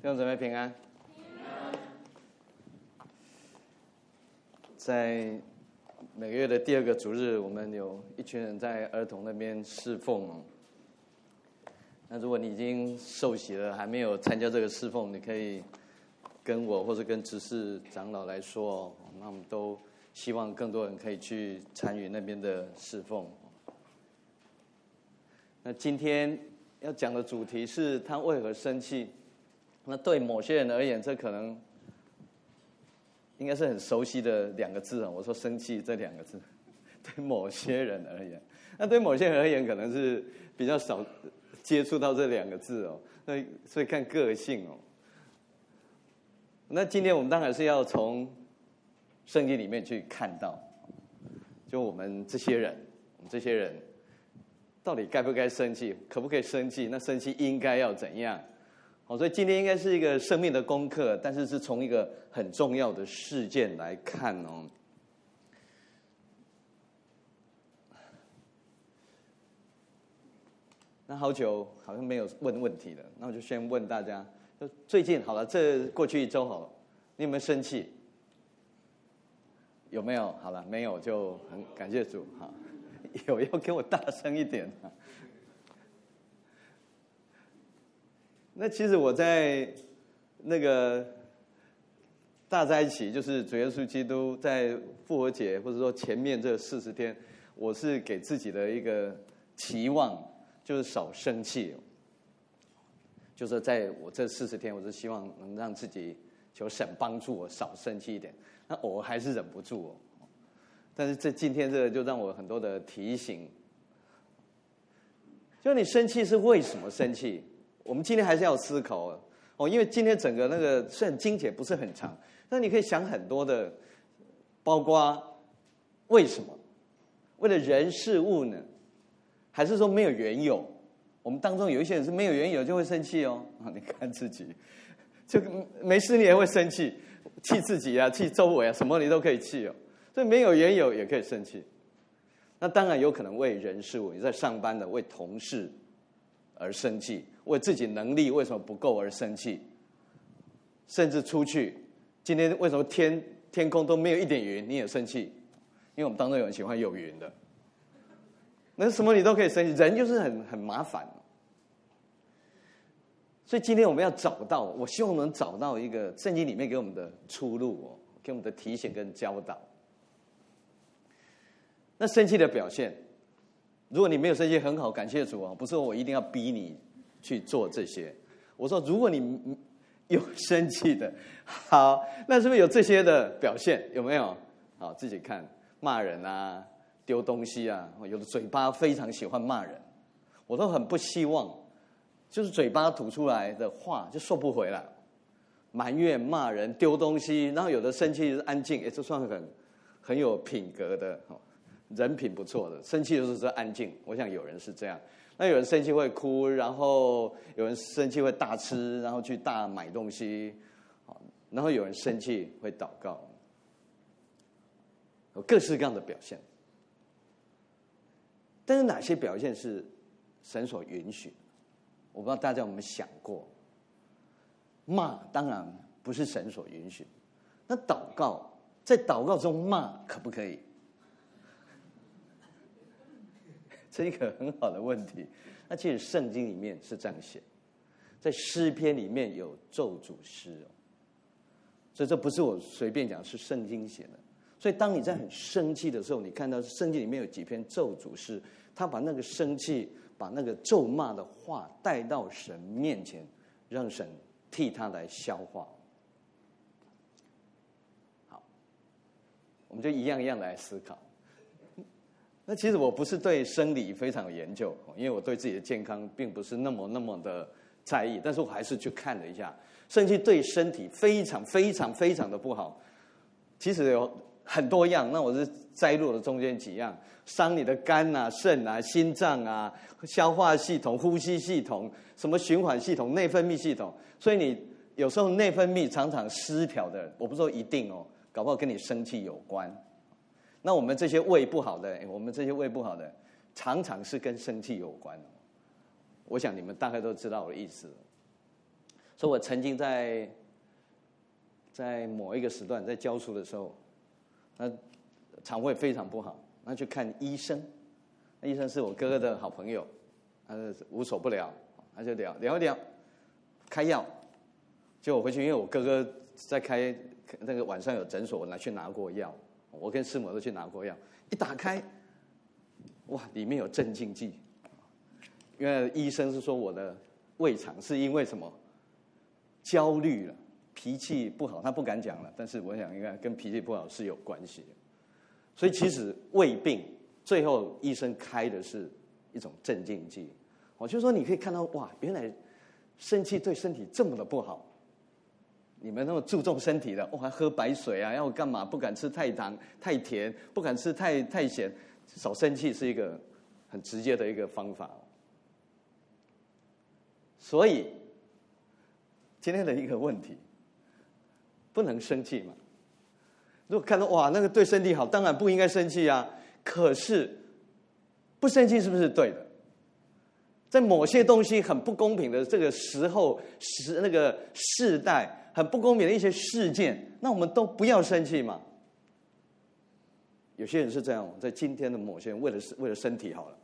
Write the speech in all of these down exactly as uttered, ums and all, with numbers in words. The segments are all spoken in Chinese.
弟兄姊妹平安。在每个月的第二个主日，我们有一群人在儿童那边侍奉。那如果你已经受洗了，还没有参加这个侍奉，你可以跟我或者跟执事长老来说，那我们都希望更多人可以去参与那边的侍奉。那今天要讲的主题是他为何生气。那对某些人而言，这可能应该是很熟悉的两个字啊。我说生气这两个字，对某些人而言，那对某些人而言可能是比较少接触到这两个字哦。那所以看个性哦。那今天我们当然是要从圣经里面去看到，就我们这些人，我们这些人到底该不该生气，可不可以生气？那生气应该要怎样？好，所以今天应该是一个生命的功课，但是是从一个很重要的事件来看哦。那好久好像没有问问题了，那我就先问大家，就最近好了，这过去一周好了，你有没有生气？有没有？好了，没有就很感谢主哈。有要给我大声一点哈。那其实我在那个大灾期，就是主耶稣基督在复活节，或者说前面这四十天，我是给自己的一个期望，就是少生气。就是在我这四十天，我是希望能让自己求神帮助我少生气一点。那我还是忍不住哦。但是这今天这个就让我很多的提醒，就你生气是为什么生气？我们今天还是要思考哦，因为今天整个那个虽然经节不是很长，但你可以想很多的，包括为什么？为了人事物呢？还是说没有缘由？我们当中有一些人是没有缘由就会生气哦。啊，你看自己，就没事你也会生气，气自己啊，气周围啊，什么你都可以气哦。所以没有缘由也可以生气。那当然有可能为人事物，你在上班的为同事而生气，为自己能力为什么不够而生气，甚至出去，今天为什么天天空都没有一点云，你也生气？因为我们当中有人喜欢有云的，那什么你都可以生气，人就是很很麻烦。所以今天我们要找到，我希望能找到一个圣经里面给我们的出路哦，给我们的提醒跟教导。那生气的表现，如果你没有生气，很好，感谢主啊！不是我一定要逼你去做这些。我说，如果你有生气的，好，那是不是有这些的表现？有没有？好，自己看，骂人啊，丢东西啊，有的嘴巴非常喜欢骂人，我都很不希望，就是嘴巴吐出来的话就收不回来，埋怨、骂人、丢东西，然后有的生气是安静，哎，这算很很有品格的。人品不错的，生气就是说安静。我想有人是这样，那有人生气会哭，然后有人生气会大吃，然后去大买东西，然后有人生气会祷告，有各式各样的表现。但是哪些表现是神所允许的？我不知道大家有没有想过，骂当然不是神所允许，那祷告在祷告中骂可不可以？这是一个很好的问题。那其实圣经里面是这样写，在诗篇里面有咒诅诗哦，所以这不是我随便讲，是圣经写的。所以当你在很生气的时候，你看到圣经里面有几篇咒诅诗，他把那个生气、把那个咒骂的话带到神面前，让神替他来消化。好，我们就一样一样来思考。那其实我不是对生理非常有研究，因为我对自己的健康并不是那么那么的在意，但是我还是去看了一下，生气对身体非常非常非常的不好。其实有很多样，那我是摘录了中间几样，伤你的肝啊、肾啊、心脏啊、消化系统、呼吸系统、什么循环系统、内分泌系统。所以你有时候内分泌常常失调的，我不说一定哦，搞不好跟你生气有关。那我们这些胃不好的，我们这些胃不好的，常常是跟生气有关。我想你们大概都知道我的意思。 所以我曾经在在某一个时段在教书的时候，那肠胃非常不好，那去看医生。那医生是我哥哥的好朋友，他无所不聊，他就聊聊一聊，开药。结果我回去，因为我哥哥在开那个晚上有诊所，我拿去拿过药，我跟师母都去拿过药。一打开，哇，里面有镇静剂。因为医生是说我的胃肠是因为什么焦虑了，脾气不好，他不敢讲了，但是我想应该跟脾气不好是有关系的。所以其实胃病最后医生开的是一种镇静剂。我就说你可以看到，哇，原来生气对身体这么的不好。你们那么注重身体的，哦，还喝白水啊，要干嘛？不敢吃太糖、太甜，不敢吃太太咸，少生气是一个很直接的一个方法。所以今天的一个问题，不能生气嘛？如果看到哇，那个对身体好，当然不应该生气啊。可是不生气是不是对的？在某些东西很不公平的这个时候、时那个世代。很不公平的一些事件，那我们都不要生气嘛？有些人是这样，在今天的某些人为了为了身体好了，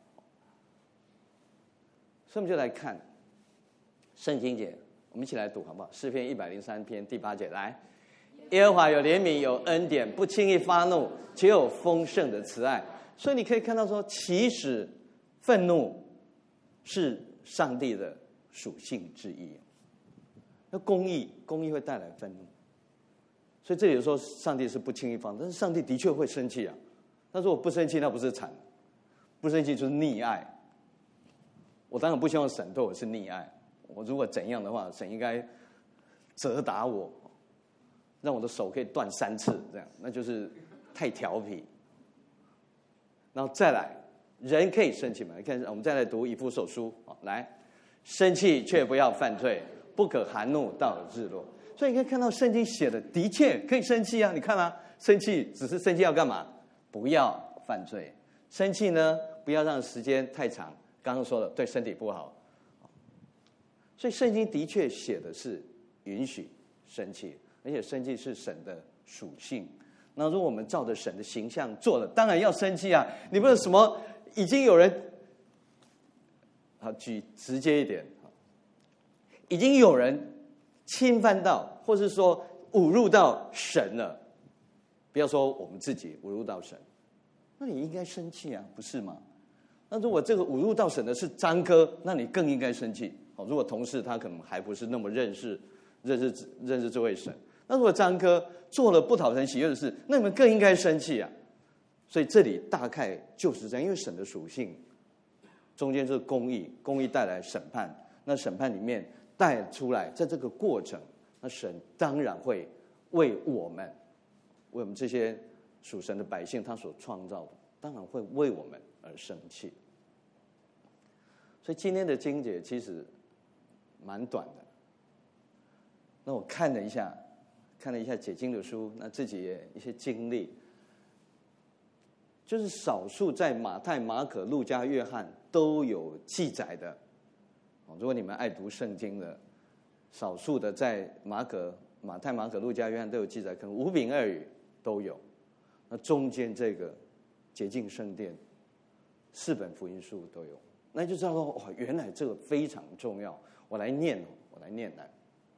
所以我们就来看圣经节，我们一起来读好不好？诗篇一百零三篇第八节，来，耶和华有怜悯，有恩典，不轻易发怒，且有丰盛的慈爱。所以你可以看到说，其实愤怒是上帝的属性之一。那公义，公义会带来愤怒，所以这里说上帝是不轻易放，但是上帝的确会生气啊。他说我不生气，那不是惨，不生气就是溺爱。我当然不希望神对我是溺爱，我如果怎样的话，神应该责打我，让我的手可以断三次，这样那就是太调皮。然后再来，人可以生气嘛？你看，我们再来读以弗所书，来，生气却不要犯罪。不可含怒到日落，所以你可以看到圣经写的的确可以生气啊！你看啊，生气只是生气要干嘛？不要犯罪。生气呢，不要让时间太长。刚刚说了，对身体不好。所以圣经的确写的是允许生气，而且生气是神的属性。那如果我们照着神的形象做了，当然要生气啊！你不是什么已经有人，好举直接一点。已经有人侵犯到，或是说侮辱到神了，不要说我们自己侮辱到神，那你应该生气啊，不是吗？那如果这个侮辱到神的是张哥，那你更应该生气。哦，如果同事他可能还不是那么认识、认识、认识这位神，那如果张哥做了不讨神喜悦的事，那你们更应该生气啊。所以这里大概就是这样，因为神的属性中间就是公义，公义带来审判，那审判里面。带出来，在这个过程，那神当然会为我们，为我们这些属神的百姓，他所创造的，当然会为我们而生气。所以今天的经节其实蛮短的。那我看了一下，看了一下解经的书，那自己也一些经历，就是少数在马太、马可、路加、约翰都有记载的。如果你们爱读圣经的，少数的在马可、马太、马可、路加、约翰都有记载，可能五饼二鱼都有。那中间这个洁净圣殿，四本福音书都有，那就知道说哇，原来这个非常重要。我来念，我来念来。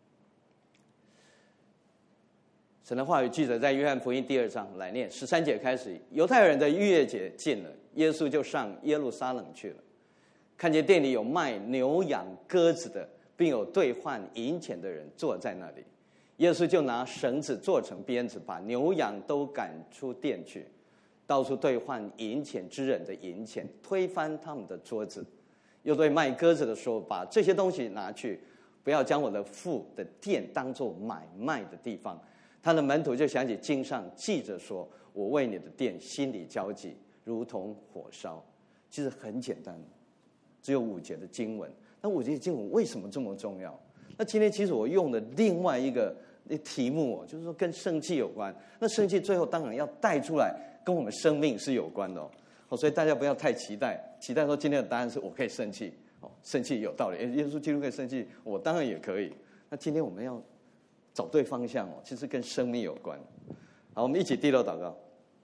神的话语记载在约翰福音第二章，来念十三节开始。犹太人的逾越节近了，耶稣就上耶路撒冷去了。看见店里有卖牛羊鸽子的，并有兑换银钱的人坐在那里，耶稣就拿绳子做成鞭子，把牛羊都赶出店去，到处兑换银钱之人的银钱，推翻他们的桌子。又对卖鸽子的说：“把这些东西拿去，不要将我的父的店当作买卖的地方。”他的门徒就想起经上记着说：“我为你的店心里焦急，如同火烧。”其实很简单。只有五节的经文，那五节的经文为什么这么重要？那今天其实我用的另外一个题目，就是说跟生气有关。那生气最后当然要带出来，跟我们生命是有关的哦。所以大家不要太期待，期待说今天的答案是我可以生气哦，生气有道理。耶稣基督可以生气，我当然也可以。 那今天我们要找对方向哦，其实跟生命有关。好，我们一起低头祷告。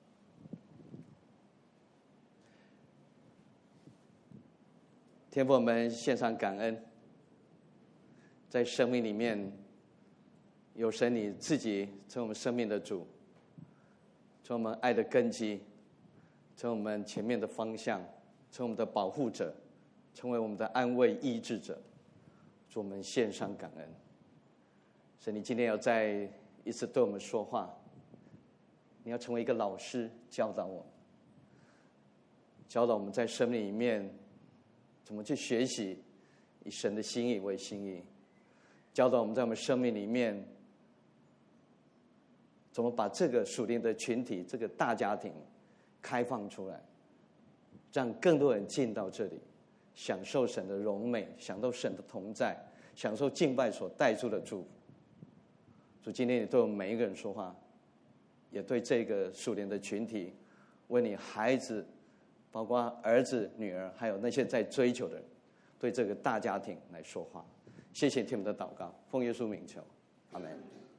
天父，我们献上感恩，在生命里面有神你自己成为我们生命的主，成为我们爱的根基，成为我们前面的方向，成为我们的保护者，成为我们的安慰医治者。主，我们献上感恩。神，你今天要再一次对我们说话，你要成为一个老师，教导我们，教导我们在生命里面怎么去学习以神的心意为心意，教导我们在我们生命里面怎么把这个属灵的群体，这个大家庭开放出来，让更多人进到这里，享受神的荣美，享受神的同在，享受敬拜所带出的祝福。主，今天你对我们每一个人说话，也对这个属灵的群体，为你孩子，包括儿子、女儿，还有那些在追求的人，对这个大家庭来说话。谢谢听我们的祷告，奉耶稣名求，阿们。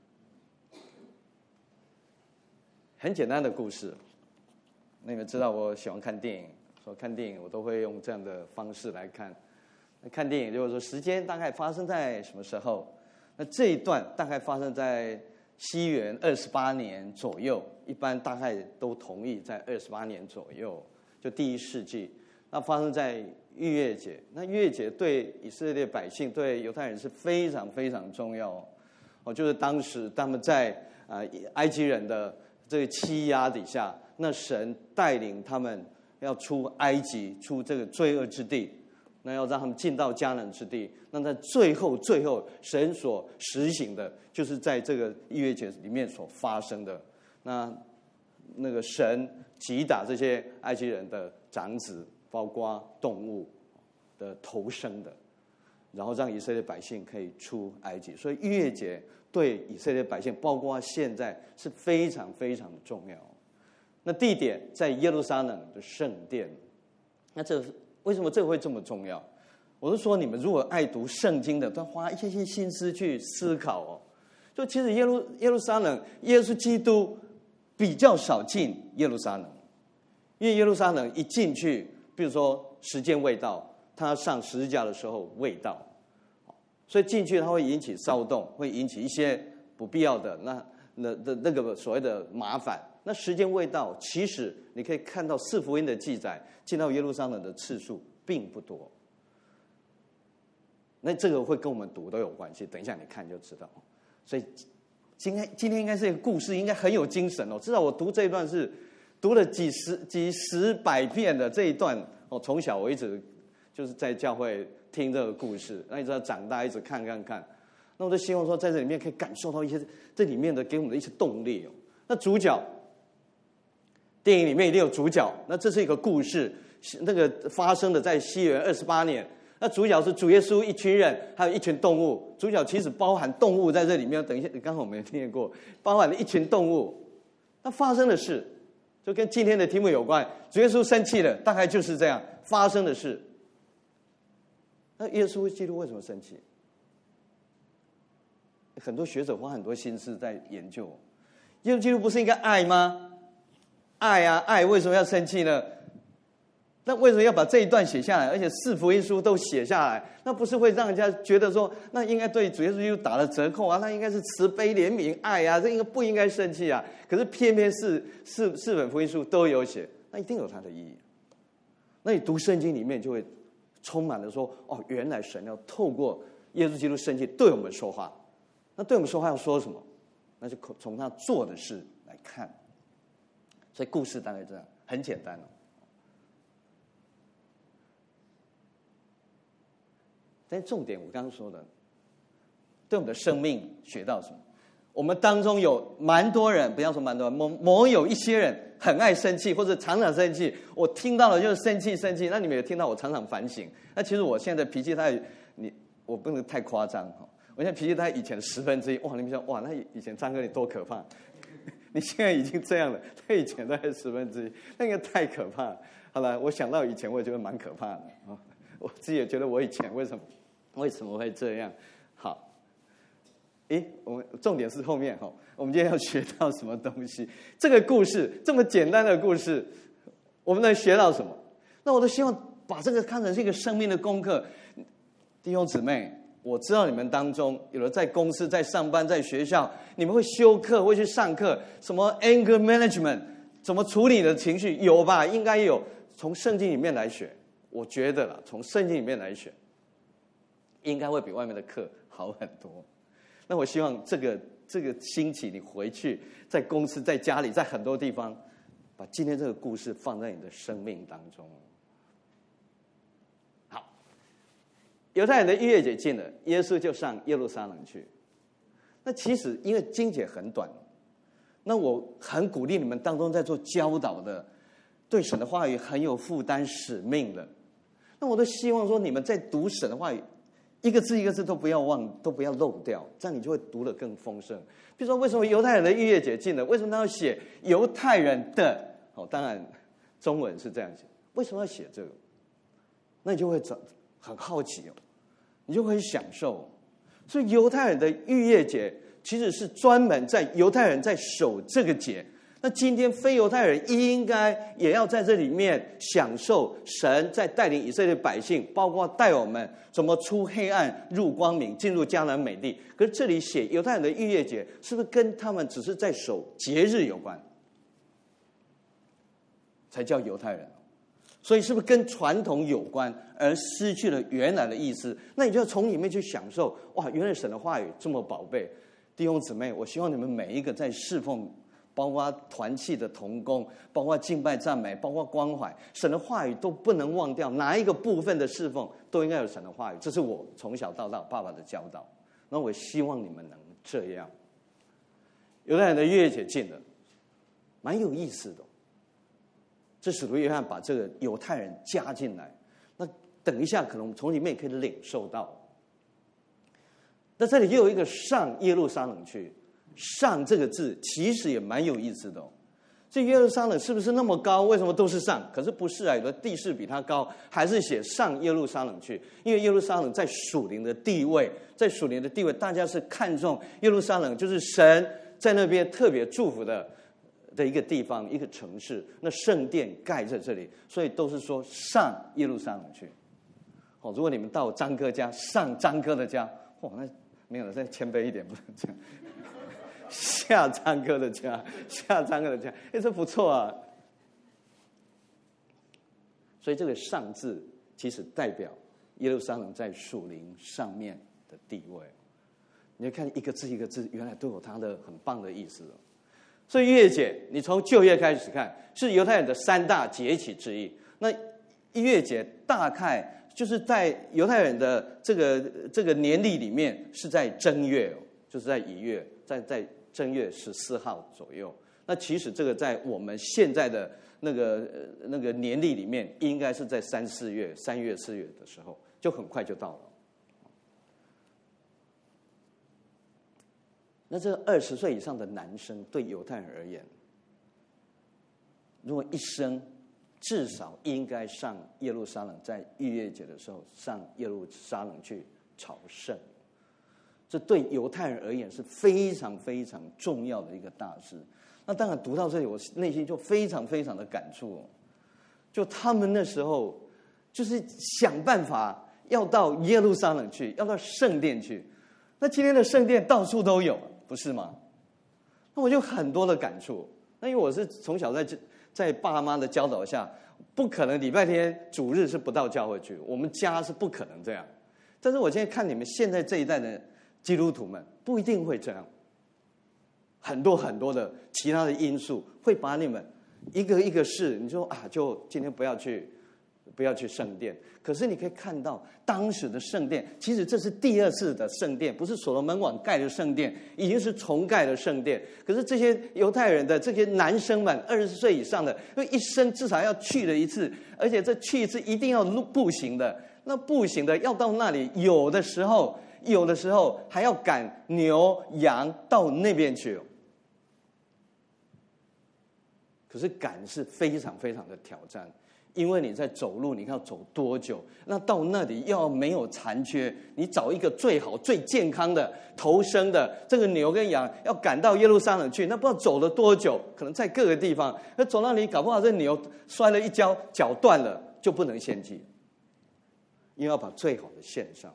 很简单的故事，你们知道我喜欢看电影，说看电影我都会用这样的方式来看。看电影就是说时间大概发生在什么时候？那这一段大概发生在西元二十八年左右，一般大概都同意在二十八年左右，就第一世纪。那发生在逾越节，那逾越节对以色列百姓、对犹太人是非常非常重要哦，就是当时他们在啊、呃、埃及人的这个欺压底下，那神带领他们要出埃及，出这个罪恶之地。那要让他们进到迦南之地，那在最后最后神所实行的，就是在这个逾越节里面所发生的。那那个神击打这些埃及人的长子，包括动物的头生的，然后让以色列百姓可以出埃及。所以逾越节对以色列百姓，包括现在是非常非常的重要。那地点在耶路撒冷的圣殿，那这为什么这个会这么重要？我是说，你们如果爱读圣经的，都花一些些心思去思考哦。就其实耶路耶路撒冷，耶稣基督比较少进耶路撒冷，因为耶路撒冷一进去，比如说时间未到，他上十字架的时候未到，所以进去他会引起骚动，会引起一些不必要的那那那那个所谓的麻烦。那时间未到，其实你可以看到四福音的记载，进到耶路撒冷的次数并不多。那这个会跟我们读都有关系，等一下你看就知道。所以今天今天应该是一个故事，应该很有精神哦。至少我读这一段是读了几十几十百遍的这一段哦。从小我一直就是在教会听这个故事，那一直到长大一直看看看。那我就希望说，在这里面可以感受到一些这里面的给我们的一些动力哦。那主角。电影里面一定有主角，那这是一个故事，那个发生的在西元二十八年。那主角是主耶稣，一群人，还有一群动物。主角其实包含动物在这里面。等一下，刚好我们也念过，包含了一群动物。那发生的事，就跟今天的题目有关。主耶稣生气了，大概就是这样发生的事。那耶稣基督为什么生气？很多学者花很多心思在研究。耶稣基督不是应该爱吗？爱啊，爱为什么要生气呢？那为什么要把这一段写下来，而且四福音书都写下来？那不是会让人家觉得说，那应该对主耶稣基督打了折扣啊？那应该是慈悲怜悯爱啊，这应该不应该生气啊？可是偏偏四四四本福音书都有写，那一定有它的意义。那你读圣经里面就会充满了说，哦，原来神要透过耶稣基督生气对我们说话。那对我们说话要说什么？那就从他做的事来看。所以故事大概这样，很简单哦。但重点我刚刚说的，对我们的生命学到什么？我们当中有蛮多人，不要说蛮多人，某某有一些人很爱生气，或者常常生气。我听到了就是生气生气。那你们也听到我常常反省。那其实我现在脾气太，你我不能太夸张哈。我现在脾气大概以前的十分之一。哇，你们想哇，那以前张哥你多可怕！你现在已经这样了，他以前大概十分之一，那个太可怕了。好了，我想到以前，我也觉得蛮可怕的啊。我自己也觉得我以前为什么为什么会这样？好， 诶，我们重点是后面哈，我们今天要学到什么东西？这个故事这么简单的故事，我们能学到什么？那我都希望把这个看成是一个生命的功课。弟兄姊妹，我知道你们当中有的在公司、在上班、在学校，你们会修课，会去上课，什么 anger management， 怎么处理你的情绪，有吧？应该有。从圣经里面来学，我觉得啦，从圣经里面来学，应该会比外面的课好很多。那我希望这个这个星期你回去，在公司、在家里、在很多地方，把今天这个故事放在你的生命当中。好，犹太人的逾越节近了，耶稣就上耶路撒冷去。那其实因为经节很短，那我很鼓励你们当中在做教导的，对神的话语很有负担使命的，那我都希望说你们在读神的话语，一个字一个字都不要忘，都不要漏掉，这样你就会读得更丰盛。比如说，为什么犹太人的逾越节近了？为什么他要写犹太人的？哦，当然中文是这样写，为什么要写这个？那你就会很好奇哦，你就会享受。所以犹太人的逾越节其实是专门在犹太人在守这个节。那今天非犹太人应该也要在这里面享受神在带领以色列百姓，包括带我们怎么出黑暗入光明，进入迦南美地。可是这里写犹太人的逾越节，是不是跟他们只是在守节日有关，才叫犹太人？所以是不是跟传统有关，而失去了原来的意思？那你就要从里面去享受，哇，原来神的话语这么宝贝。弟兄姊妹，我希望你们每一个在侍奉，包括团契的同工，包括敬拜赞美，包括关怀，神的话语都不能忘掉，哪一个部分的侍奉都应该有神的话语。这是我从小到大爸爸的教导，那我希望你们能这样。犹太人的逾越节近了，蛮有意思的。这使徒约翰把这个犹太人加进来，那等一下可能我们从里面也可以领受到。那这里又有一个上耶路撒冷去，上这个字其实也蛮有意思的哦。这耶路撒冷是不是那么高？为什么都是上？可是不是啊，有的地势比它高，还是写上耶路撒冷去。因为耶路撒冷在属灵的地位，在属灵的地位，大家是看重耶路撒冷，就是神在那边特别祝福的的一个地方，一个城市。那圣殿盖在这里，所以都是说上耶路撒冷去。哦，如果你们到张哥家，上张哥的家，哇，那没有了，再谦卑一点，不能这样。下张哥的家，下张哥的家，哎，这不错啊。所以这个上字其实代表耶路撒冷在属灵上面的地位。你看一个字一个字，原来都有它的很棒的意思哦。所以逾越节，你从旧约开始看，是犹太人的三大节期之一。那逾越节大概就是在犹太人的这个这个年历里面，是在正月，就是在乙月，在在正月十四号左右。那其实这个在我们现在的那个那个年历里面，应该是在三四月、三月、四月的时候，就很快就到了。那这二十岁以上的男生，对犹太人而言，如果一生至少应该上耶路撒冷，在逾越节的时候上耶路撒冷去朝圣，这对犹太人而言是非常非常重要的一个大事。那当然读到这里，我内心就非常非常的感触哦。就他们那时候就是想办法要到耶路撒冷去，要到圣殿去。那今天的圣殿到处都有，不是吗？那我就很多的感触。那因为我是从小在在爸妈的教导下，不可能礼拜天主日是不到教会去，我们家是不可能这样。但是我现在看你们现在这一代的基督徒们，不一定会这样。很多很多的其他的因素会把你们一个一个事，你说啊，就今天不要去，不要去圣殿。可是你可以看到，当时的圣殿，其实这是第二次的圣殿，不是所罗门王盖的圣殿，已经是重盖的圣殿。可是这些犹太人的这些男生们，二十岁以上的，因为一生至少要去了一次，而且这去一次一定要步行的。那步行的要到那里，有的时候，有的时候还要赶牛羊到那边去。可是赶是非常非常的挑战， 因为你在走路，你看要走多久？那到那里要没有残缺，你找一个最好、最健康的头生的这个牛跟羊，要赶到耶路撒冷去，那不知道走了多久，可能在各个地方，那走到你搞不好这牛摔了一跤，脚断了，就不能献祭，因为要把最好的献上。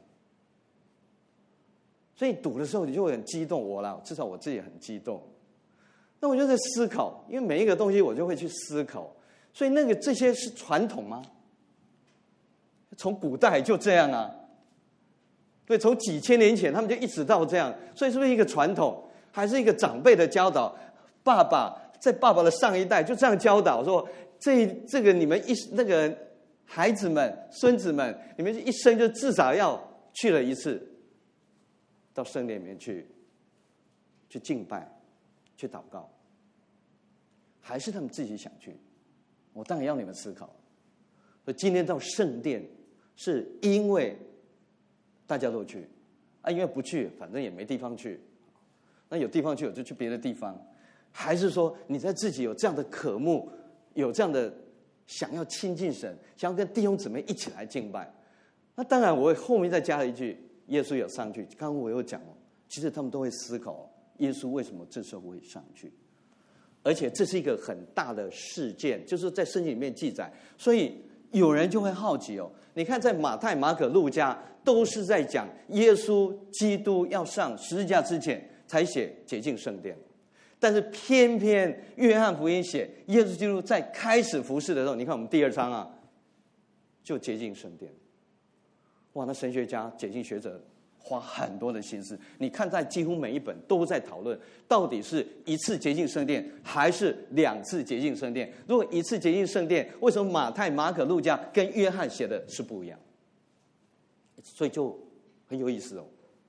所以赌的时候你就会很激动，我啦，至少我自己很激动。那我就在思考，因为每一个东西我就会去思考。所以那个这些是传统吗？从古代就这样啊，对，从几千年前他们就一直到这样，所以是不是一个传统，还是一个长辈的教导？爸爸在爸爸的上一代就这样教导说，这这个你们一那个孩子们、孙子们，你们一生就至少要去了一次，到圣殿里面去，去敬拜，去祷告，还是他们自己想去？我当然要你们思考。所以今天到圣殿，是因为大家都去啊，因为不去，反正也没地方去。那有地方去，我就去别的地方。还是说你在自己有这样的渴慕，有这样的想要亲近神，想要跟弟兄姊妹一起来敬拜？那当然，我后面再加了一句，耶稣有上去。刚刚我有讲哦，其实他们都会思考，耶稣为什么这时候会上去？而且这是一个很大的事件，就是在圣经里面记载，所以有人就会好奇哦。你看，在马太、马可、路加都是在讲耶稣基督要上十字架之前才写洁净圣殿，但是偏偏约翰福音写耶稣基督在开始服事的时候，你看我们第二章啊，就洁净圣殿。哇，那神学家、解经学者花很多的心思，你看在几乎每一本都在讨论，到底是一次洁净圣殿还是两次洁净圣殿？如果一次洁净圣殿，为什么马太、马可、路加跟约翰写的是不一样？所以就很有意思哦。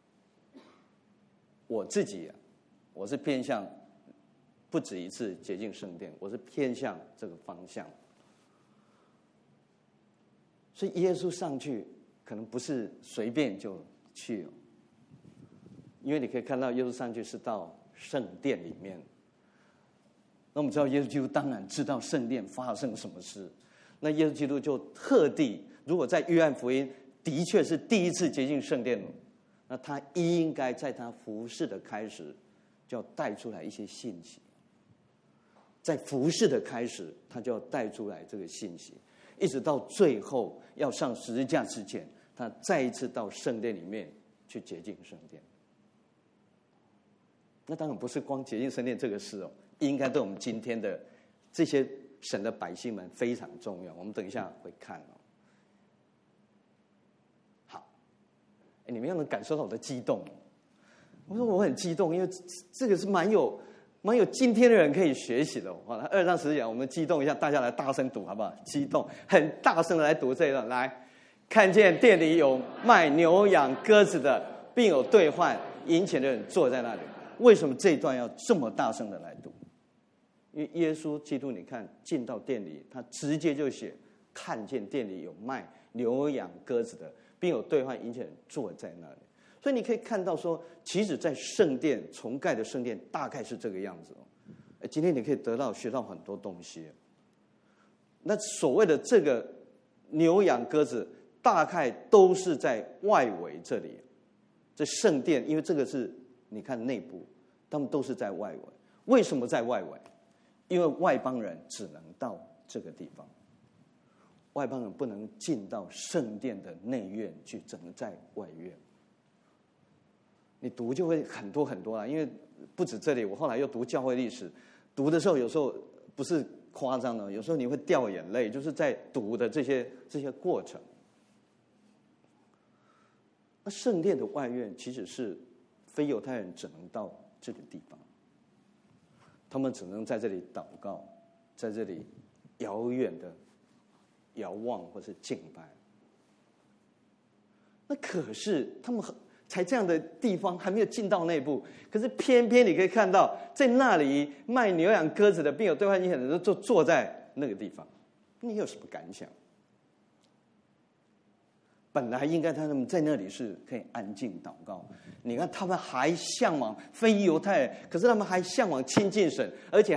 我自己啊，我是偏向不止一次洁净圣殿，我是偏向这个方向。所以耶稣上去可能不是随便就去，因为你可以看到耶稣上去是到圣殿里面。那我们知道耶稣基督当然知道圣殿发生什么事，那耶稣基督就特地，如果在约翰福音的确是第一次洁净圣殿，那他应该在他服事的开始就要带出来一些信息，在服事的开始他就要带出来这个信息，一直到最后要上十字架之前，他再一次到圣殿里面去洁净圣殿。那当然不是光洁净圣殿这个事哦，应该对我们今天的这些神的百姓们非常重要。我们等一下会看哦。好，你们要能感受到我的激动。我说我很激动，因为这个是蛮有蛮有今天的人可以学习的。好，二章十节，我们激动一下，大家来大声读好不好？激动，很大声的来读这一段。来，看见店里有卖牛羊鸽子的，并有兑换银钱的人坐在那里。为什么这一段要这么大声的来读？因为耶稣基督，你看进到店里，他直接就写看见店里有卖牛羊鸽子的，并有兑换银钱的人坐在那里。所以你可以看到说，其实在圣殿重盖的圣殿大概是这个样子哦。今天你可以得到学到很多东西。那所谓的这个牛羊鸽子，大概都是在外围这里。这圣殿，因为这个是你看内部，他们都是在外围。为什么在外围？因为外邦人只能到这个地方，外邦人不能进到圣殿的内院去，只能在外院。你读就会很多很多啦，因为不止这里，我后来又读教会历史，读的时候有时候不是夸张的，有时候你会掉眼泪，就是在读的这些这些过程。那圣殿的外院其实是非犹太人只能到这个地方，他们只能在这里祷告，在这里遥远的遥望或是敬拜。那可是他们才这样的地方还没有进到内部，可是偏偏你可以看到，在那里卖牛羊鸽子的，并有兑换银钱的人就坐在那个地方。你有什么感想？本来应该他们在那里是可以安静祷告，你看他们还向往非犹太人，可是他们还向往亲近神，而且还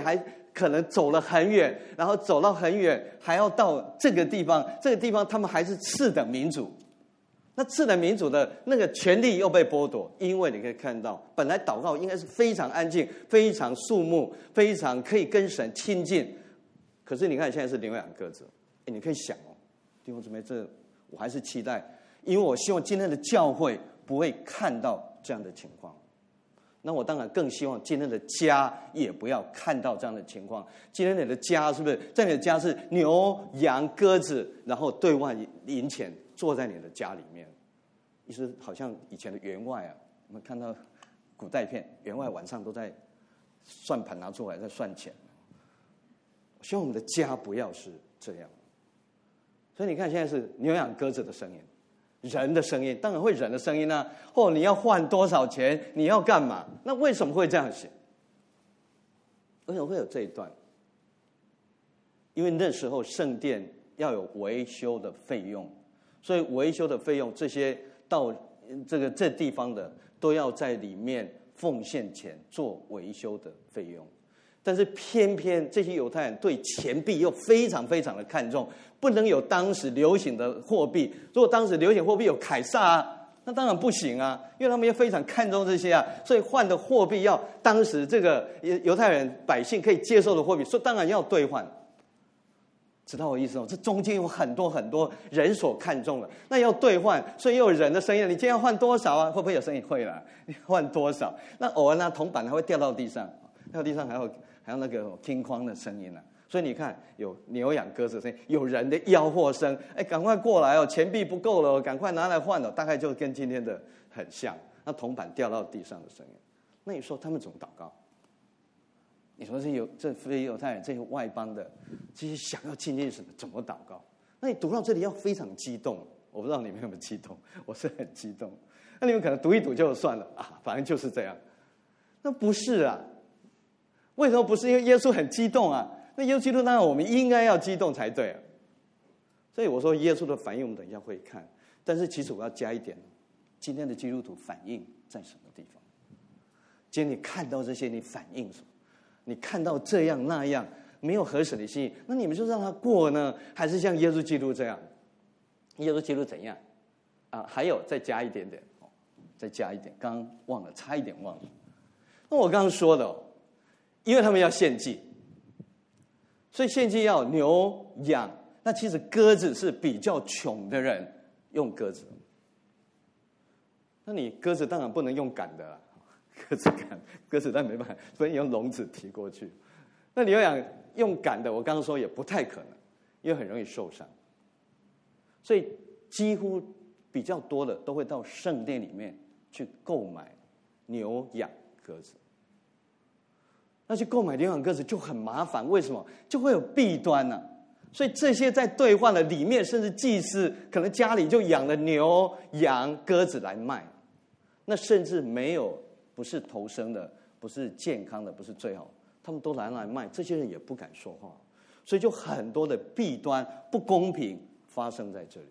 可能走了很远，然后走到很远，还要到这个地方，这个地方他们还是次等民族。那次等民族的那个权利又被剥夺，因为你可以看到，本来祷告应该是非常安静、非常肃穆、非常可以跟神亲近，可是你看现在是牛羊鸽子。哎，你可以想哦，弟兄姊妹，这我还是期待，因为我希望今天的教会不会看到这样的情况。那我当然更希望今天的家也不要看到这样的情况。今天你的家是不是在你的家是牛羊鸽子，然后兑换银钱？坐在你的家里面，意思好像以前的员外啊，我们看到古代片，员外晚上都在算盘拿出来在算钱。希望我们的家不要是这样。所以你看，现在是牛羊鸽子的声音，人的声音，当然会人的声音啊。或、哦、你要换多少钱？你要干嘛？那为什么会这样写？为什么会有这一段？因为那时候圣殿要有维修的费用。所以维修的费用，这些到这个这地方的都要在里面奉献钱做维修的费用。但是偏偏这些犹太人对钱币又非常非常的看重，不能有当时流行的货币。如果当时流行货币有凯撒啊，那当然不行啊，因为他们也非常看重这些啊，所以换的货币要当时这个犹太人百姓可以接受的货币，所以当然要兑换。知道我意思吗？这中间有很多很多人所看重的，那要兑换，所以又有人的声音。你今天要换多少啊？会不会有声音？会啦，你换多少？那偶尔呢，铜板还会掉到地上，掉到地上还有还有那个听框的声音呢、啊。所以你看，有牛羊鸽子的声音，有人的吆喝声，哎，赶快过来哦，钱币不够了，赶快拿来换了。大概就跟今天的很像。那铜板掉到地上的声音，那你说他们怎么祷告？你说这有这非犹太人这些外邦的这些想要亲近神的怎么祷告？那你读到这里要非常激动，我不知道你们有没有激动，我是很激动。那你们可能读一读就算了啊，反正就是这样。那不是啊，为什么不是？因为耶稣很激动啊。那耶稣基督当然我们应该要激动才对啊。所以我说耶稣的反应我们等一下会看，但是其实我要加一点，今天的基督徒反应在什么地方？今天你看到这些，你反应什么？你看到这样那样没有合神的心意，那你们就让他过呢，还是像耶稣基督这样？耶稣基督怎样啊？还有再加一点点，再加一点，刚刚忘了，差一点忘了。那我刚刚说的、哦，因为他们要献祭，所以献祭要牛羊。那其实鸽子是比较穷的人用鸽子，那你鸽子当然不能用赶的啦。鸽子赶，鸽子但没办法，所以用笼子提过去。那你要想用赶的，我刚刚说也不太可能，因为很容易受伤。所以几乎比较多的都会到圣殿里面去购买牛羊鸽子。那去购买牛羊鸽子就很麻烦，为什么？就会有弊端呢、啊？所以这些在兑换的里面，甚至祭司可能家里就养了牛羊鸽子来卖，那甚至没有。不是投生的，不是健康的，不是最好，他们都拿来卖，这些人也不敢说话，所以就很多的弊端、不公平发生在这里。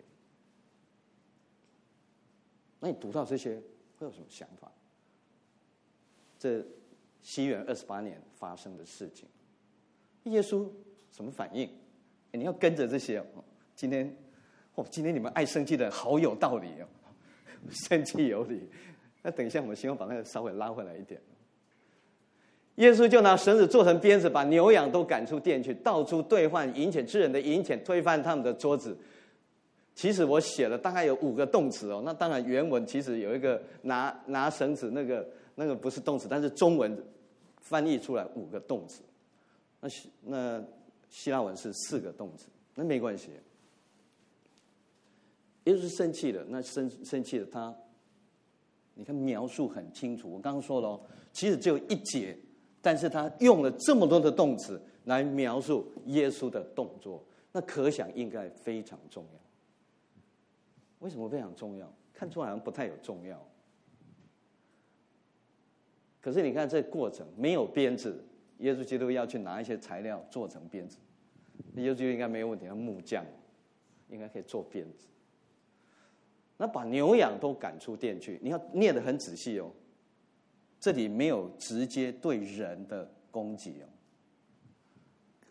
那你读到这些会有什么想法？这西元二十八年发生的事情，耶稣什么反应？你要跟着这些哦。今天哦，今天你们爱生气的好有道理哦，生气有理。那等一下，我们希望把那个稍微拉回来一点。耶稣就拿绳子做成鞭子，把牛羊都赶出店去，到处兑换银钱，吃人的银钱，推翻他们的桌子。其实我写了大概有五个动词哦。那当然原文其实有一个拿拿绳子，那个那个不是动词，但是中文翻译出来五个动词。那那希腊文是四个动词，那没关系。耶稣生气了，那生生气了他。你看描述很清楚，我刚刚说了哦，其实只有一节，但是他用了这么多的动词来描述耶稣的动作，那可想应该非常重要。为什么非常重要？看出来好像不太有重要。可是你看这过程没有鞭子，耶稣基督要去拿一些材料做成鞭子，耶稣基督应该没有问题，他木匠应该可以做鞭子。那把牛羊都赶出店去，你要念得很仔细哦。这里没有直接对人的攻击哦，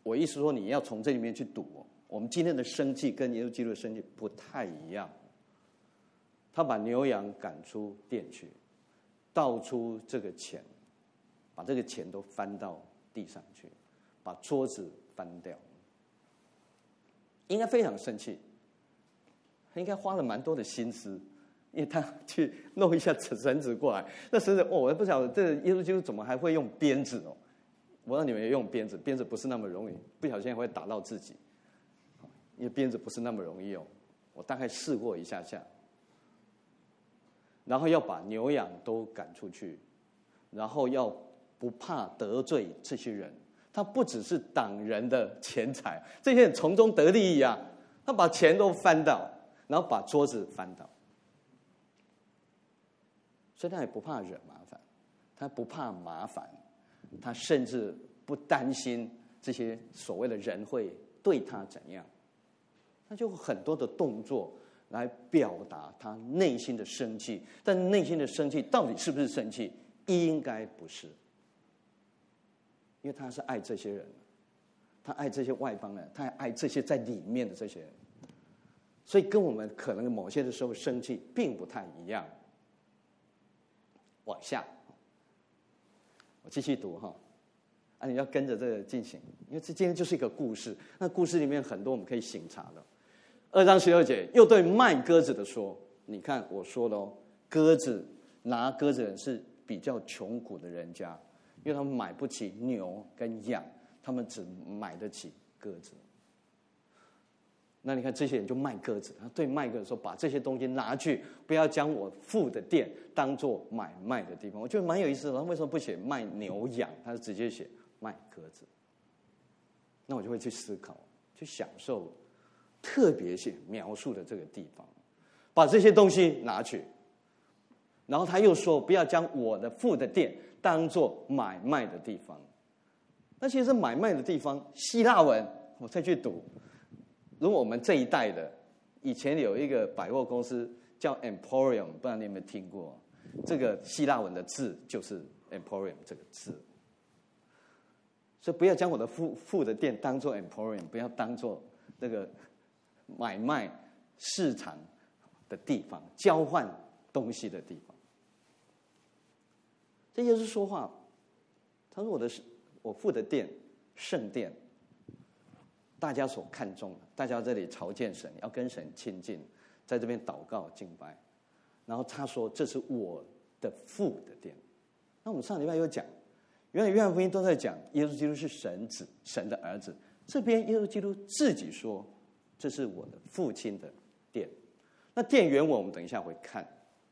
我意思说，你要从这里面去读哦。我们今天的生计跟耶稣基督的生计不太一样。他把牛羊赶出店去，倒出这个钱，把这个钱都翻到地上去，把桌子翻掉。应该非常生气，他应该花了蛮多的心思，因为他去弄一下绳子过来。那绳子，哦，我也不晓得这耶稣基督怎么还会用鞭子哦。我让你们也用鞭子，鞭子不是那么容易，不小心会打到自己，因为鞭子不是那么容易用。我大概试过一下下，然后要把牛羊都赶出去，然后要不怕得罪这些人。他不只是党人的钱财，这些人从中得利益啊，他把钱都翻倒，然后把桌子翻倒，所以他也不怕惹麻烦，他不怕麻烦。他甚至不担心这些所谓的人会对他怎样，他就很多的动作来表达他内心的生气。但内心的生气到底是不是生气？应该不是，因为他是爱这些人，他爱这些外邦人，他还爱这些在里面的这些人，所以跟我们可能某些的时候生气并不太一样。往下。我继续读哈，啊，你要跟着这个进行，因为这今天就是一个故事。那故事里面很多我们可以省察的。二章十六节，又对卖鸽子的说：“你看我说的哦，鸽子拿鸽子的人是比较穷苦的人家，因为他们买不起牛跟羊，他们只买得起鸽子。那你看这些人就卖鸽子，他对卖鸽子说：把这些东西拿去，不要将我父的店当作买卖的地方。我觉得蛮有意思的，他为什么不写卖牛羊，他是直接写卖鸽子？那我就会去思考，去享受特别写描述的这个地方，把这些东西拿去，然后他又说不要将我的父的店当作买卖的地方。那其实买卖的地方，希腊文我再去读。如果我们这一代的，以前有一个百货公司叫 Emporium， 不知道你有没有听过？这个希腊文的字就是 Emporium 这个字，所以不要将我的父父的店当作 Emporium， 不要当作那个买卖市场的地方，交换东西的地方。这耶稣说话，他说我的我父的殿，圣殿。大家所看重的，大家这里朝见神，要跟神亲近，在这边祷告敬拜。然后他说：“这是我的父的殿。”那我们上礼拜有讲，原来约翰福音都在讲耶稣基督是神子，神的儿子。这边耶稣基督自己说：“这是我的父亲的殿。”那殿原文我们等一下会看。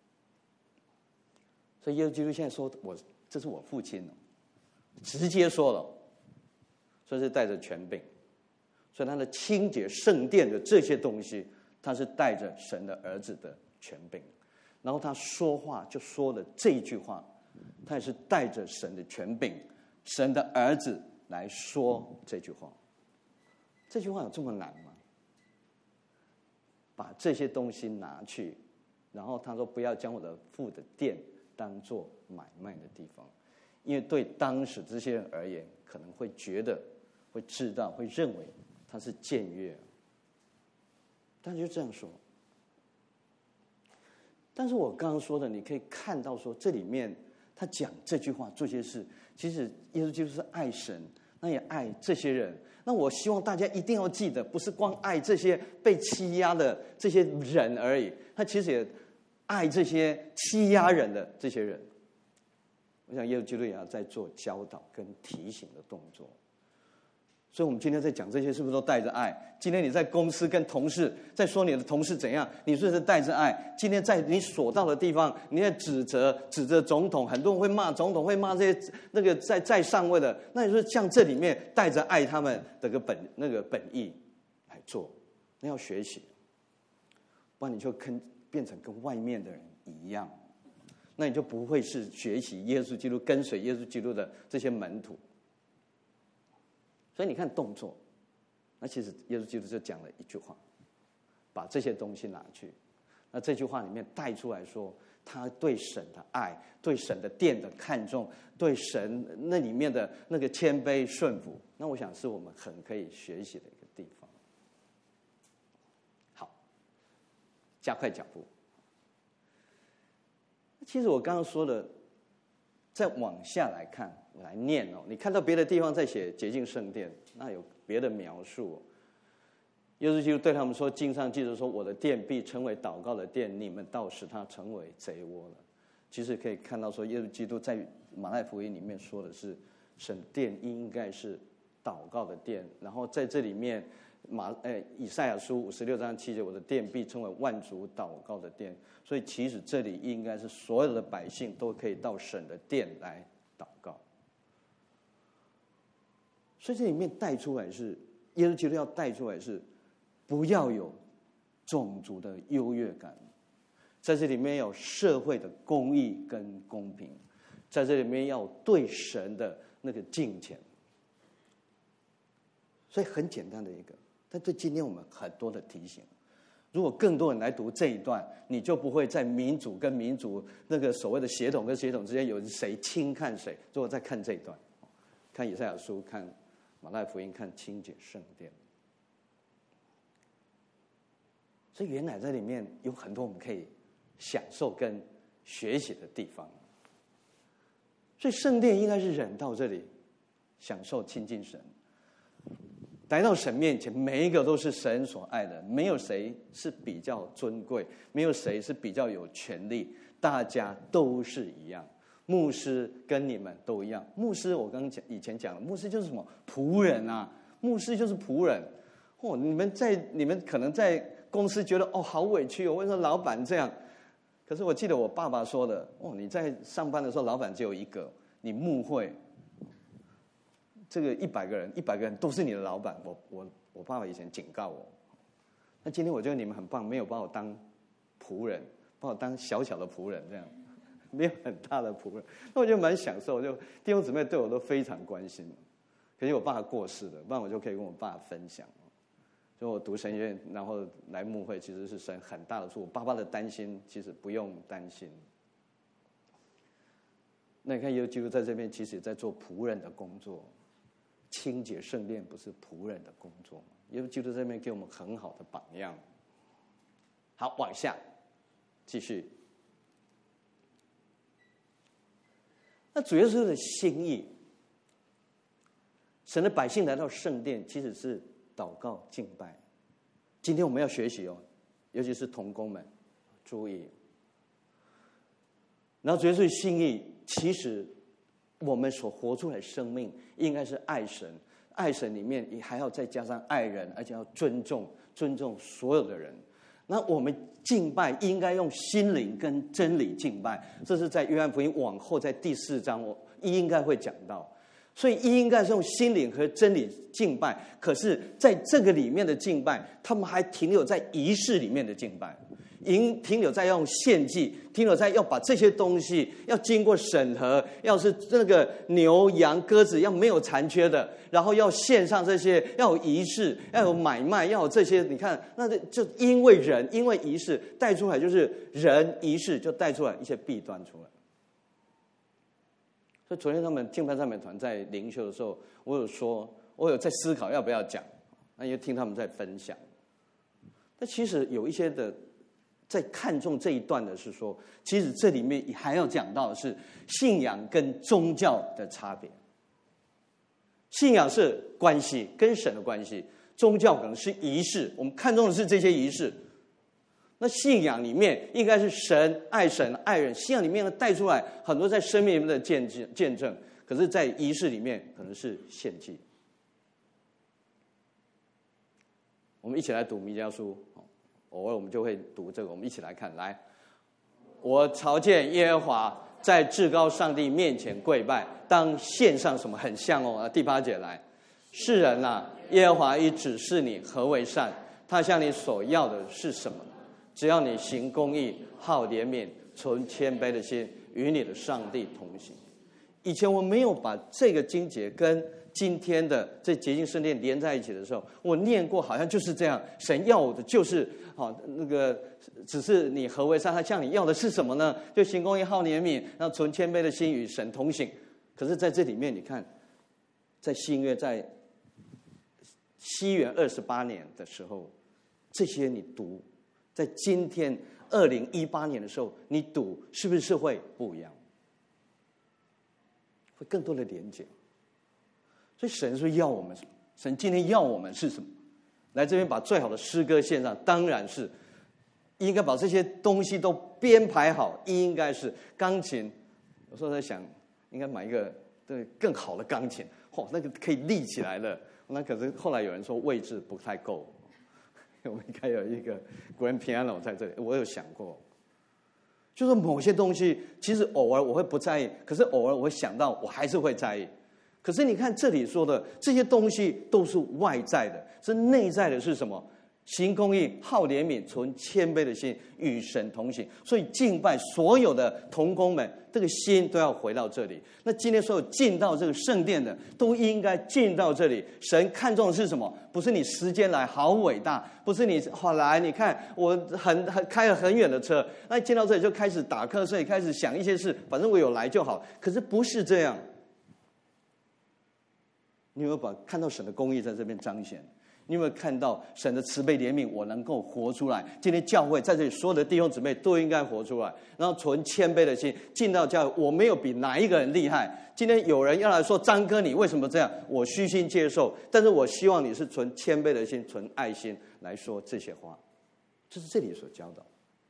所以耶稣基督现在说：“我这是我父亲了。”直接说了，所以是带着权柄。所以他的清洁圣殿的这些东西，他是带着神的儿子的权柄，然后他说话就说了这一句话，他也是带着神的权柄，神的儿子来说这句话。这句话有这么难吗？把这些东西拿去，然后他说不要将我的父的殿当作买卖的地方，因为对当时这些人而言，可能会觉得、会知道、会认为。他是僭越，但就这样说。但是我刚刚说的，你可以看到说，这里面他讲这句话、做些事，其实耶稣基督是爱神，那也爱这些人。那我希望大家一定要记得，不是光爱这些被欺压的这些人而已，他其实也爱这些欺压人的这些人。我想耶稣基督也要在做教导跟提醒的动作。所以我们今天在讲这些，是不是都带着爱？今天你在公司跟同事在说你的同事怎样，你是不是带着爱？今天在你所到的地方，你在指责指责总统，很多人会骂总统，会骂这些那个在在上位的，那你说像这里面带着爱他们的个本那个本意来做，那要学习，不然你就跟变成跟外面的人一样，那你就不会是学习耶稣基督、跟随耶稣基督的这些门徒。所以你看动作，那其实耶稣基督就讲了一句话：把这些东西拿去， 那这句话里面带出来说，他对神的爱，对神的殿的看重，对神那里面的那个谦卑顺服，那我想是我们很可以学习的一个地方。好，加快脚步。其实我刚刚说的，再往下来看，我来念哦。你看到别的地方在写洁净圣殿，那有别的描述哦。耶稣基督对他们说：“经上记着说，我的殿必成为祷告的殿，你们倒使它成为贼窝了。”其实可以看到说，耶稣基督在马太福音里面说的是，神殿应该是祷告的殿。然后在这里面，马呃以赛亚书五十六章七节，我的殿必成为万族祷告的殿。所以其实这里应该是所有的百姓都可以到神的殿来祷告。所以这里面带出来是，耶稣基督要带出来是。不要有种族的优越感，在这里面有社会的公义跟公平，在这里面要对神的那个敬虔。所以很简单的一个，但对今天我们很多的提醒。如果更多人来读这一段，你就不会在民族跟民族那个所谓的血统跟血统之间有谁轻看谁。如果再看这一段，看以赛亚书，看马太福音，看清洁圣殿。所以原来在里面有很多我们可以享受跟学习的地方。所以圣殿应该是人到这里享受亲近神，来到神面前，每一个都是神所爱的，没有谁是比较尊贵，没有谁是比较有权利，大家都是一样。牧师跟你们都一样。牧师我刚刚讲以前讲了，牧师就是什么仆人啊，牧师就是仆人。哦，你们在你们可能在公司觉得哦好委屈哦，为什么老板这样？可是我记得我爸爸说的哦，你在上班的时候老板只有一个，你牧会这个一百个人，一百个人都是你的老板。我我我爸爸以前警告我，那今天我觉得你们很棒，没有把我当仆人，把我当小小的仆人这样，没有很大的仆人，那我就蛮享受，就弟兄姊妹对我都非常关心。可是我爸过世了，不然我就可以跟我爸分享。就我读神学院，然后来牧会，其实是神很大的祝福。爸爸的担心，其实不用担心。那你看，耶稣基督在这边其实也在做仆人的工作，清洁圣殿不是仆人的工作吗？耶稣基督在这边给我们很好的榜样。好，往下继续。那主耶稣的心意，神的百姓来到圣殿，其实是祷告敬拜。今天我们要学习哦，尤其是同工们注意。然后主耶稣的心意，其实我们所活出来的生命应该是爱神，爱神里面也还要再加上爱人，而且要尊重尊重所有的人。那我们敬拜应该用心灵跟真理敬拜，这是在约翰福音往后在第四章我应该会讲到。所以应该是用心灵和真理敬拜，可是在这个里面的敬拜，他们还停留在仪式里面的敬拜，停停留在用献祭，停留在要把这些东西要经过审核，要是那个牛羊鸽子要没有残缺的，然后要献上这些，要有仪式，要有买卖，要有这些。你看，那就因为人，因为仪式带出来，就是人仪式就带出来一些弊端出来。所以昨天他们敬拜赞美团在灵修的时候，我有说，我有在思考要不要讲，那也听他们在分享。那其实有一些的在看重这一段的是说，其实这里面还要讲到的是信仰跟宗教的差别。信仰是关系，跟神的关系；宗教可能是仪式，我们看重的是这些仪式。那信仰里面应该是神爱神爱人，信仰里面呢带出来很多在生命里面的见证见证，可是在仪式里面可能是献祭。我们一起来读弥迦书，偶尔我们就会读这个，我们一起来看。来，我朝见耶和华，在至高上帝面前跪拜，当献上什么？很像哦。第八节来，世人啊，耶和华已指示你何为善，他向你所要的是什么？只要你行公义，好怜悯，存谦卑的心，与你的上帝同行。以前我没有把这个经节跟今天的这洁净圣殿连在一起的时候，我念过好像就是这样，神要我的就是好、哦、那个，只是你何为善，他向你要的是什么呢？就行公义好怜悯，然后存谦卑的心与神同行。可是在这里面你看，在新约在西元二十八年的时候，这些你读，在今天二零一八年的时候你读，是不是会不一样？会更多的连结。所以神说要我们什么？神今天要我们是什么？来这边把最好的诗歌献上，当然是应该把这些东西都编排好，应该是钢琴。有时候在想，应该买一个对更好的钢琴，嚯、哦，那个可以立起来了。那可是后来有人说位置不太够，我们应该有一个 grand piano 在这里。我有想过，就是某些东西，其实偶尔我会不在意，可是偶尔我会想到，我还是会在意。可是你看这里说的这些东西都是外在的，是内在的是什么？行公义，好怜悯，存谦卑的心，与神同行。所以敬拜所有的同工们，这个心都要回到这里。那今天所有进到这个圣殿的，都应该进到这里。神看重的是什么？不是你时间来好伟大，不是你好来，你看我很很开了很远的车，那进到这里就开始打瞌睡，开始想一些事，反正我有来就好。可是不是这样。你有没有把看到神的公义在这边彰显？你有没有看到神的慈悲怜悯？我能够活出来。今天教会在这里，所有的弟兄姊妹都应该活出来，然后存谦卑的心进到教会。我没有比哪一个人厉害。今天有人要来说张哥你为什么这样？我虚心接受，但是我希望你是存谦卑的心、存爱心来说这些话。这是这里所教导。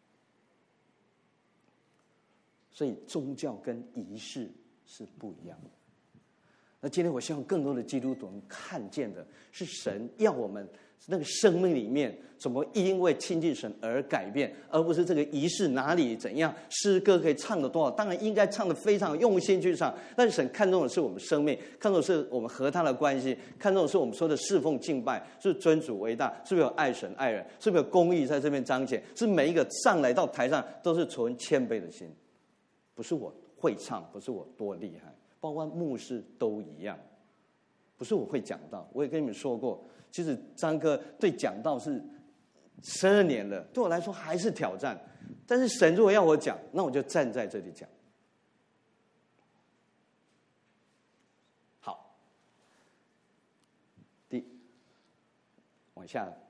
所以宗教跟仪式是不一样的。那今天我希望更多的基督徒能看见的是神要我们那个生命里面怎么因为亲近神而改变，而不是这个仪式哪里怎样，诗歌可以唱的多少，当然应该唱的非常用心去唱，但是神看重的是我们生命，看重的是我们和他的关系，看重的是我们说的侍奉敬拜，是尊主为大，是不是有爱神爱人，是不是有公义在这边彰显，是每一个上来到台上都是存谦卑的心，不是我会唱，不是我多厉害，包括牧师都一样，不是我会讲道。我也跟你们说过，其实张哥对讲道是十二年了，对我来说还是挑战。但是神如果要我讲，那我就站在这里讲。好，第往下来，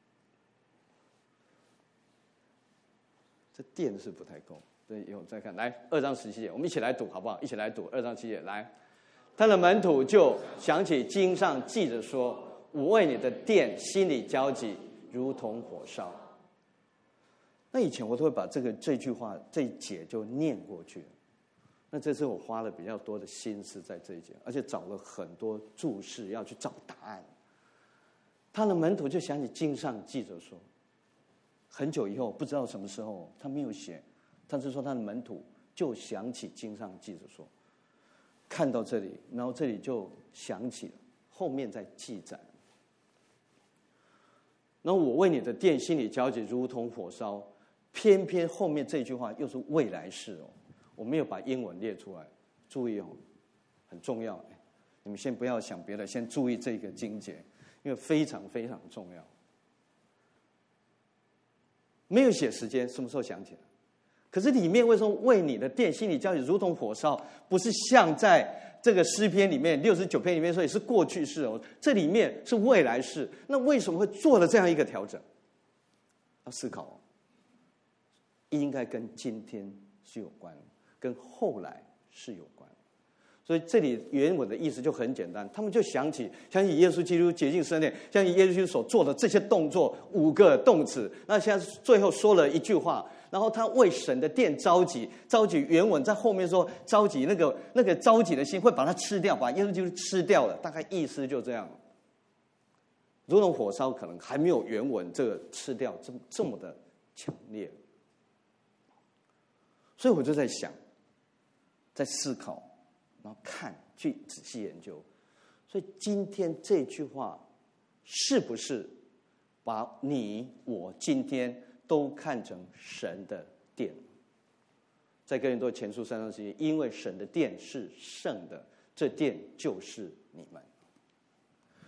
这电是不太够。所以以后再看，来二章十七节，我们一起来读好不好？一起来读二章七节。来，他的门徒就想起经上记着说：“我为你的殿心里焦急，如同火烧。”那以前我都会把这个这句话这一节就念过去。那这次我花了比较多的心思在这一节，而且找了很多注释要去找答案。他的门徒就想起经上记着说，很久以后不知道什么时候，他没有写。但是说他的门徒就想起经上记着说，看到这里，然后这里就想起了后面在记载。然后我为你的殿心里焦急，如同火烧。偏偏后面这句话又是未来式哦，我没有把英文列出来，注意哦，很重要。你们先不要想别的，先注意这个经节，因为非常非常重要。没有写时间，什么时候想起来？可是里面为什么为你的殿心里焦急如同火烧？不是像在这个诗篇里面六十九篇里面说也是过去式哦，这里面是未来式。那为什么会做了这样一个调整？要思考哦，应该跟今天是有关，跟后来是有关。所以这里原文的意思就很简单，他们就想起想起耶稣基督洁净圣殿，想起耶稣基督所做的这些动作，五个动词。那现在最后说了一句话，然后他为神的殿着急，着急原文在后面说着急那个那个着急的心会把它吃掉，把耶稣基督吃掉了，大概意思就这样。如同火烧可能还没有原文这个吃掉这么这么的强烈，所以我就在想，在思考。然后看，去仔细研究，所以今天这句话是不是把你我今天都看成神的殿？在哥林多前书三章十一，因为神的殿是圣的，这殿就是你们。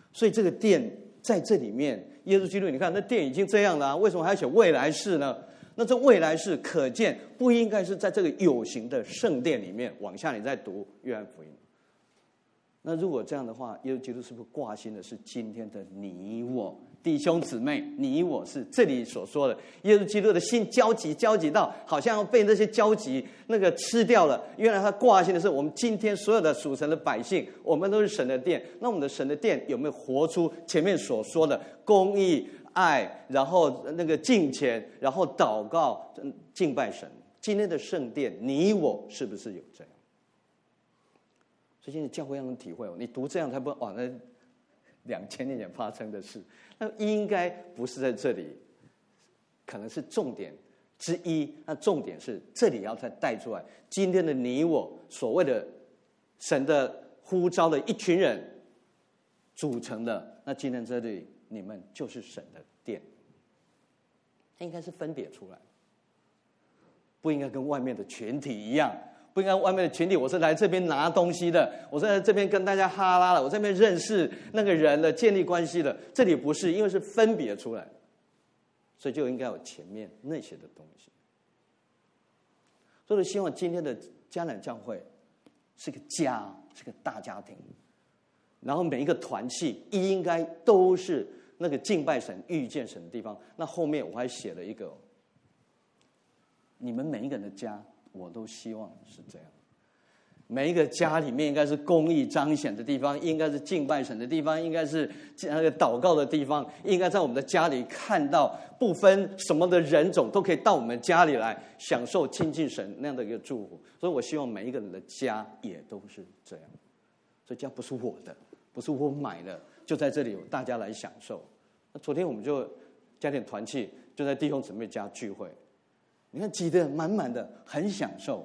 所以这个殿在这里面，耶稣基督，你看那殿已经这样了、啊，为什么还要写未来式呢？那这未来式可见不应该是在这个有形的圣殿里面。往下你再读约翰福音。那如果这样的话，耶稣基督是不是挂心的是今天的你我弟兄姊妹？你我是这里所说的耶稣基督的心焦急，焦急到好像要被那些焦急那个吃掉了。原来他挂心的是我们今天所有的属神的百姓，我们都是神的殿。那我们的神的殿有没有活出前面所说的公义、爱，然后那个敬虔，然后祷告、敬拜神？今天的圣殿，你我是不是有这样？所以现在教会让人体会哦，你读这样才不哦，那两千年前发生的事，那应该不是在这里，可能是重点之一。那重点是这里要再带出来，今天的你我所谓的神的呼召的一群人组成的，那今天这里你们就是神的殿，应该是分别出来，不应该跟外面的群体一样。不应该外面的群体，我是来这边拿东西的，我是来这边跟大家哈拉了，我这边认识那个人的，建立关系的。这里不是，因为是分别出来，所以就应该有前面那些的东西。所以我希望今天的迦南教会是个家，是个大家庭，然后每一个团契应该都是那个敬拜神、遇见神的地方。那后面我还写了一个，你们每一个人的家。我都希望是这样，每一个家里面应该是公义彰显的地方，应该是敬拜神的地方，应该是那个祷告的地方，应该在我们的家里看到不分什么的人种都可以到我们家里来享受亲近神那样的一个祝福。所以我希望每一个人的家也都是这样。所以家不是我的，不是我买的，就在这里有大家来享受。那昨天我们就加点团契，就在弟兄姊妹家聚会。你看挤得满满的，很享受。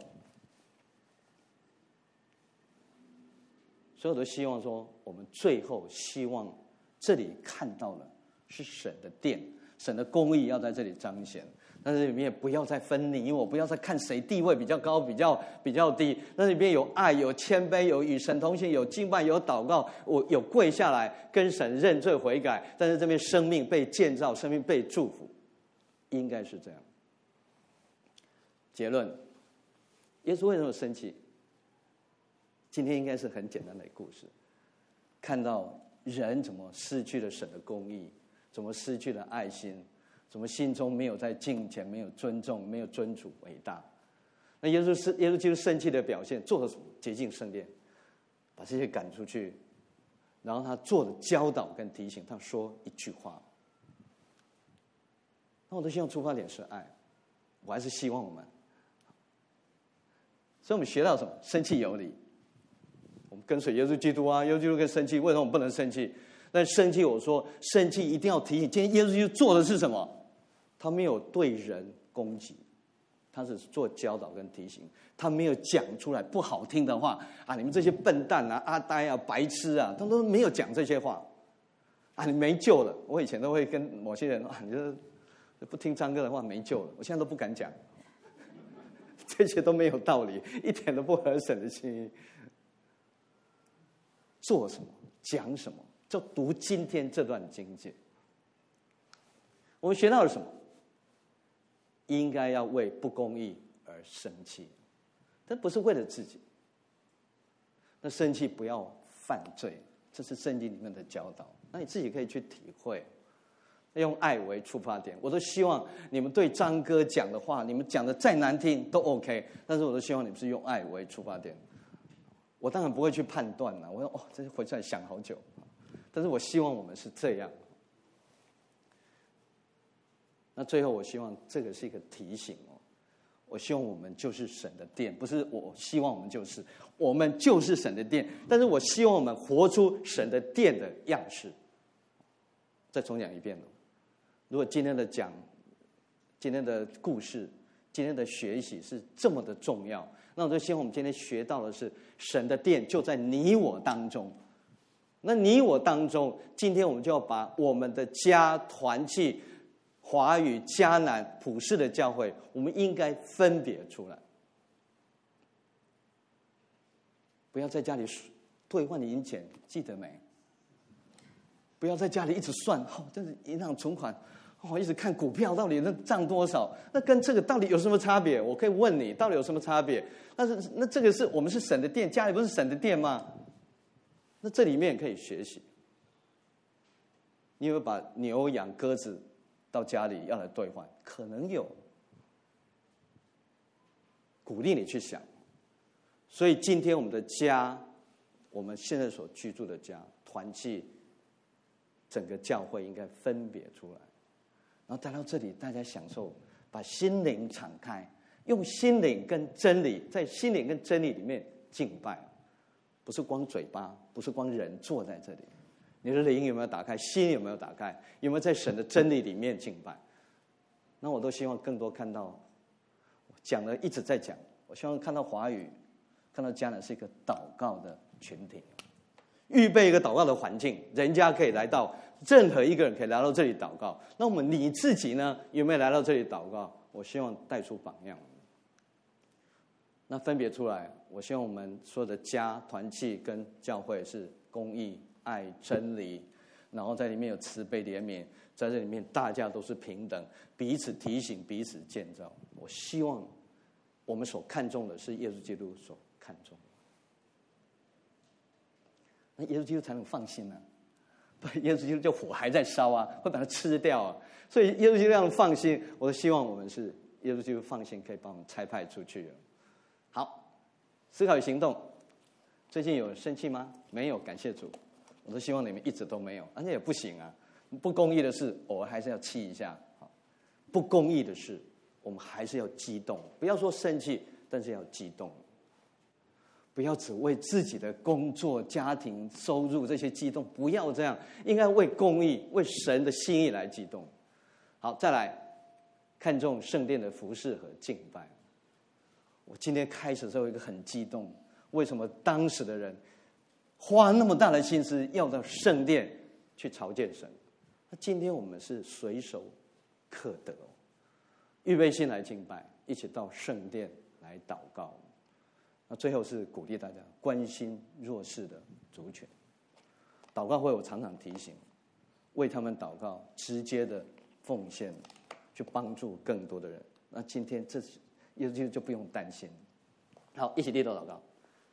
所以我都希望说，我们最后希望这里看到了是神的殿，神的公义要在这里彰显。但是里面不要再分你我，不要再看谁地位比较高，比较比较低。那里面有爱，有谦卑，有与神同行，有敬拜，有祷告，我有跪下来跟神认罪悔改。但是这边生命被建造，生命被祝福，应该是这样。结论：耶稣为什么生气？今天应该是很简单的故事，看到人怎么失去了神的公义，怎么失去了爱心，怎么心中没有在敬虔，没有尊重，没有尊主伟大。那耶稣是耶稣基督生气的表现，做了什么？洁净圣殿，把这些赶出去，然后他做的教导跟提醒，他说一句话。那我都希望出发点是爱，我还是希望我们。所以我们学到什么？生气有理。我们跟随耶稣基督啊，耶稣基督跟生气，为什么我们不能生气？但生气，我说生气一定要提醒，今天耶稣基督做的是什么？他没有对人攻击，他只是做教导跟提醒，他没有讲出来不好听的话啊！你们这些笨蛋啊、阿呆啊、白痴啊，他都没有讲这些话啊！你没救了。我以前都会跟某些人啊，你这不听张哥的话没救了，我现在都不敢讲。这些都没有道理，一点都不合神的心意。做什么，讲什么，就读今天这段经节。我们学到了什么？应该要为不公义而生气，但不是为了自己。那生气不要犯罪，这是圣经里面的教导。那你自己可以去体会。用爱为出发点，我都希望你们对张哥讲的话，你们讲的再难听都 OK， 但是我都希望你们是用爱为出发点。我当然不会去判断了，我说哦，这回去想好久，但是我希望我们是这样。那最后，我希望这个是一个提醒哦，我希望我们就是神的殿，不是我希望我们就是，我们就是神的殿，但是我希望我们活出神的殿的样式。再重讲一遍了。如果今天的讲，今天的故事，今天的学习是这么的重要，那我就希望我们今天学到的是神的殿就在你我当中。那你我当中，今天我们就要把我们的家团契、华语、迦南、普世的教会，我们应该分别出来，不要在家里兑换银钱，记得没？ 不要在家里一直算，哦，这是银行存款，哦，一直看股票到底那涨多少，那跟这个到底有什么差别？我可以问你，到底有什么差别？但是那这个是我们是神的殿，家里不是神的殿吗？那这里面可以学习。你有没有把牛羊鸽子到家里要来兑换？可能有，鼓励你去想。所以今天我们的家，我们现在所居住的家，团契。整个教会应该分别出来，然后带到这里，大家享受，把心灵敞开，用心灵跟真理，在心灵跟真理里面敬拜，不是光嘴巴，不是光人坐在这里，你的灵有没有打开？心有没有打开？有没有在神的真理里面敬拜？那我都希望更多看到，讲了一直在讲，我希望看到华语，看到迦南是一个祷告的群体。预备一个祷告的环境，人家可以来到，任何一个人可以来到这里祷告。那我们你自己呢，有没有来到这里祷告？我希望带出榜样。那分别出来，我希望我们说的家、团契跟教会是公义、爱、真理，然后在里面有慈悲怜悯，在这里面大家都是平等，彼此提醒，彼此建造。我希望我们所看重的是耶稣基督所看重的。那耶稣基督才能放心呢、啊，不，耶稣基督就火还在烧啊，会把它吃掉啊。所以耶稣基督让放心，我都希望我们是耶稣基督放心，可以把我们差派出去了。好，思考与行动。最近有人生气吗？没有，感谢主。我都希望你们一直都没有，而且也不行啊。不公义的事，偶尔还是要气一下。不公义的事，我们还是要激动。不要说生气，但是要激动。不要只为自己的工作、家庭、收入这些激动，不要这样，应该为公义、为神的心意来激动。好，再来看重圣殿的服事和敬拜。我今天开始的时候，一个很激动，为什么当时的人花那么大的心思要到圣殿去朝见神？那今天我们是随手可得，预备心来敬拜，一起到圣殿来祷告。那最后是鼓励大家关心弱势的族群。祷告会我常常提醒，为他们祷告，直接的奉献，去帮助更多的人。那今天这耶稣基督就不用担心。好，一起低头祷告。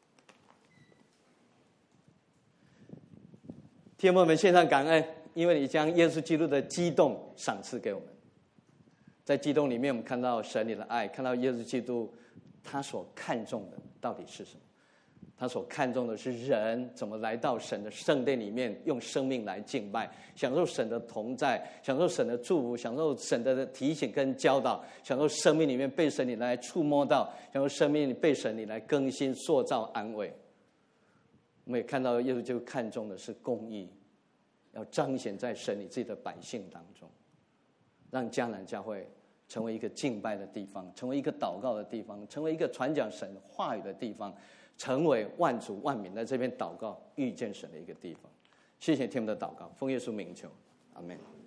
天父们，献上感恩，因为你将耶稣基督的激动赏赐给我们。在激动里面，我们看到神你的爱，看到耶稣基督他所看重的到底是什么？他所看重的是人怎么来到神的圣殿里面，用生命来敬拜，享受神的同在，享受神的祝福，享受神的提醒跟教导，享受生命里面被神你来触摸到，享受生命里被神你来更新、塑造、安慰。我们也看到耶稣就看重的是公义，要彰显在神你自己的百姓当中，让迦南教会成为一个敬拜的地方，成为一个祷告的地方，成为一个传讲神话语的地方，成为万族万民在这边祷告遇见神的一个地方。谢谢天父的祷告，奉耶稣名求，阿们。